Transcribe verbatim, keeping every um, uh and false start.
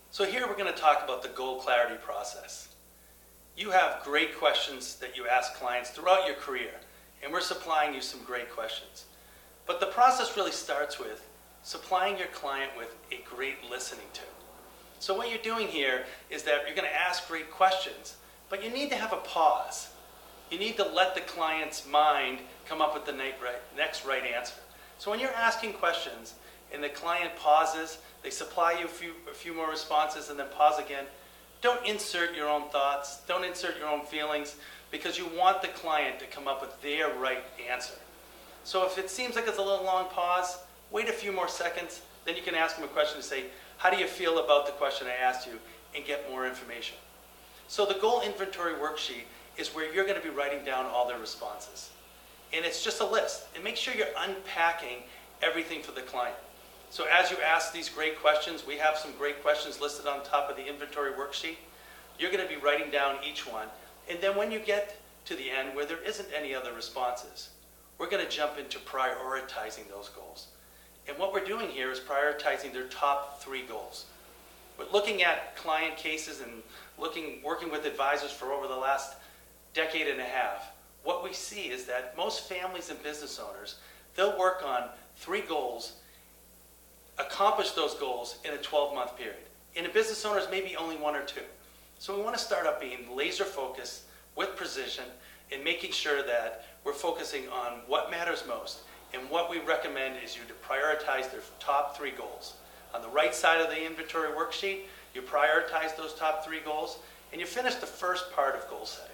So here we're going to talk about the goal clarity process. You have great questions that you ask clients throughout your career, and we're supplying you some great questions. But the process really starts with supplying your client with a great listening to. So what you're doing here is that you're going to ask great questions, but you need to have a pause. You need to let the client's mind come up with the next right answer. So when you're asking questions and the client pauses, they supply you a few, a few more responses and then pause again, don't insert your own thoughts, don't insert your own feelings, because you want the client to come up with their right answer. So if it seems like it's a little long pause, wait a few more seconds, then you can ask them a question and say, how do you feel about the question I asked you, and get more information. So the goal inventory worksheet is where you're going to be writing down all their responses. And it's just a list. And make sure you're unpacking everything for the client. So as you ask these great questions, we have some great questions listed on top of the inventory worksheet. You're going to be writing down each one. And then when you get to the end where there isn't any other responses, we're going to jump into prioritizing those goals. And what we're doing here is prioritizing their top three goals. We're looking at client cases and looking, working with advisors for over the last decade and a half. What we see is that most families and business owners, they'll work on three goals, accomplish those goals in a twelve-month period. In a business owners, maybe only one or two. So we want to start up being laser focused with precision and making sure that we're focusing on what matters most. And what we recommend is you to prioritize their top three goals. On the right side of the inventory worksheet, you prioritize those top three goals and you finish the first part of goal setting.